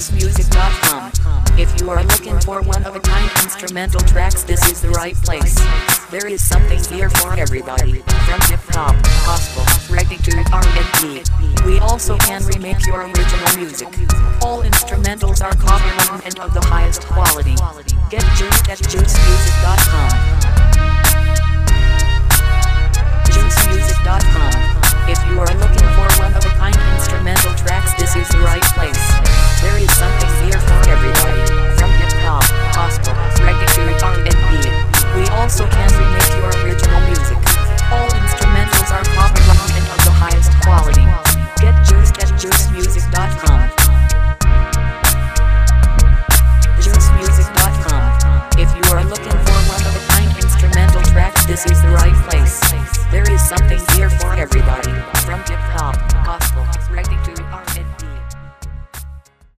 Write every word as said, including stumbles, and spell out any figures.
juice music dot com. If you are looking for one-of-a-kind instrumental tracks, this is the right place. There is something here for everybody, from hip-hop, gospel, reggae to R and B. We also can remake your original music. All instrumentals are copyrighted and of the highest quality. Get juiced at juice music dot com. juice music dot com. If you are looking for one-of-a-kind instrumental tracks, this is the right place.